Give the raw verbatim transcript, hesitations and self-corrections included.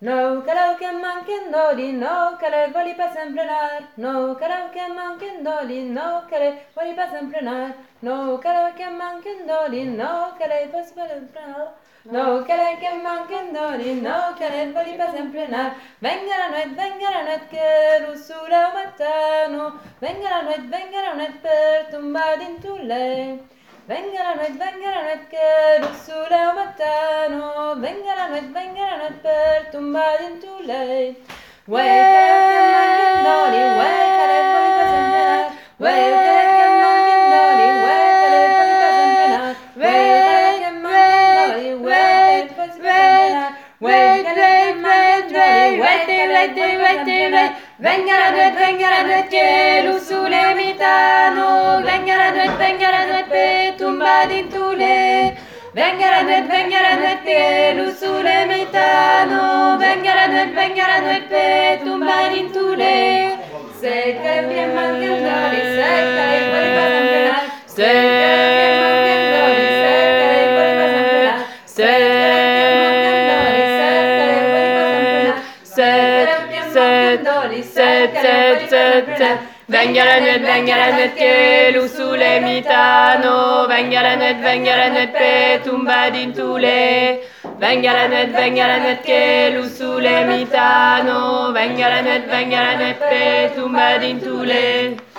No karaoke manquendoli, no che le voli per sempre nar. No karaoke manquendoli, no che le voli per sempre nar. No karaoke manquendoli, no che le voli per sempre nar. No karaoke manquendoli, no che le voli per sempre nar. Venga la notte, venga la notte che russula mattano. Venga la notte, venga la notte per tumbare in tu lei. Venga la notte, venga la notte che russula mattano. Venga la notte, venga la notte per tumbare in tu lei. Uè, che mangiandoli, uè, che le voli per sempre nar. Uè, che mangiandoli, uè, che le voli per sempre nar. Uè, che mangiandoli, uè, che le voli per sempre nar. Uè, che mangiandoli, uè, che le voli per sempre nar. Venga la notte, venga la notte che russula mitano. Venga la notte, venga la notte per tumbare in tu lei. Venga la notte, venga la notte che russula mitano. Venga la notte, venga la notte per tumbare in tu lei. Se che vi mangiandoli, se che le voli per sempre nar. Se che mangiandoli, se che le voli per sempre nar. Se che mangiandoli, se che le voli per sempre nar. Se se se se se venga la notte, venga la notte che l'usule mitano. Venga la notte, venga la notte per tumbare in tu lei. Venga la notte, venga la notte che l'usule mitano. Venga la notte, venga la notte per tumbare in tu lei.